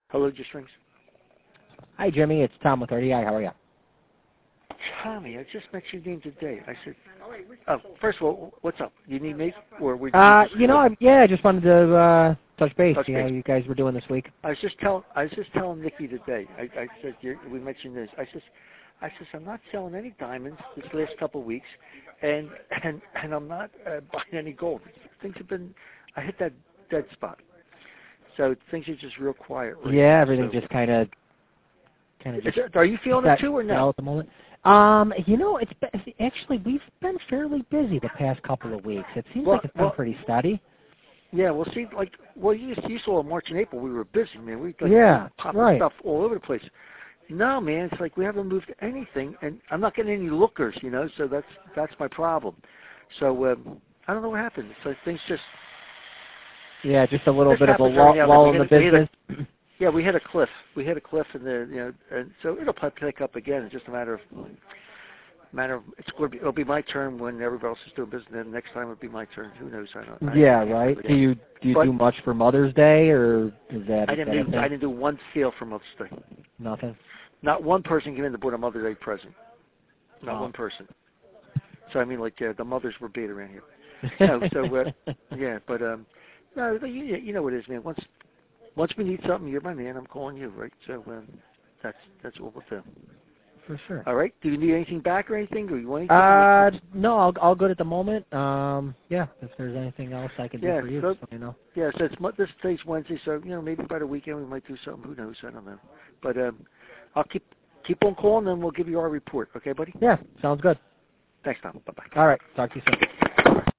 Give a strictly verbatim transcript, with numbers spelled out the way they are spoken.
Hello, just rings. Hi, Jimmy. It's Tom with R D I. How are you? Tommy, I just met your name today. I said, oh, first of all, what's up? You need me? Or we Uh, you know, I, yeah, I just wanted to uh, touch base. Touch you know, base. you guys were doing this week. I was just telling, I was just telling Nikki today. I, I said you we mentioned this. I said, I said I'm not selling any diamonds this last couple of weeks, and and and I'm not uh, buying any gold. Things have been, I hit that dead spot. So things are just real quiet. Right yeah, now, everything so. just kind of, kind of. Is it, are you feeling it too, or no? At the moment. Um, you know, it's been, actually we've been fairly busy the past couple of weeks. It seems Well, like it's been well, pretty steady. Yeah, well, see, like, well, you you saw in March and April we were busy, man. We like, Yeah, we popping right. stuff all over the place. No, man, it's like we haven't moved anything, and I'm not getting any lookers, you know. So that's that's my problem. So um, I don't know what happened. So things just yeah, just a little this bit of a happens lull, every now lull and in then. the We hit a- we hit business. a- Yeah, we hit a cliff. We hit a cliff, in the you know, and so it'll probably pick up again. It's just a matter of matter of it's going to be it'll be my turn when everybody else is doing business. Then next time it'll be my turn. Who knows? I don't. I, yeah, I can't right. really Do you do you but do much for Mother's Day, or is that? I is didn't that a do thing? I didn't do one sale for Mother's Day. Nothing. Not one person came in to put a Mother's Day present. Not Wow. one person. So I mean, like uh, the mothers were big around here. No, so uh, yeah, but um, no, you, you know what it is, man. Once once we need something, you're my man. I'm calling you, right? So um, that's that's what we'll do. For sure. All right. Do you need anything back or anything? Or you want anything? Uh, no, I'll all good at the moment. Um, yeah, if there's anything else I can yeah, do for you, so, just let me know. yeah. So it's mo- this today's Wednesday, so you know maybe by the weekend we might do something. Who knows? I don't know. But um, I'll keep keep on calling, and we'll give you our report. Okay, buddy? Yeah, sounds good. Thanks, Tom. Bye bye. All right, talk to you soon.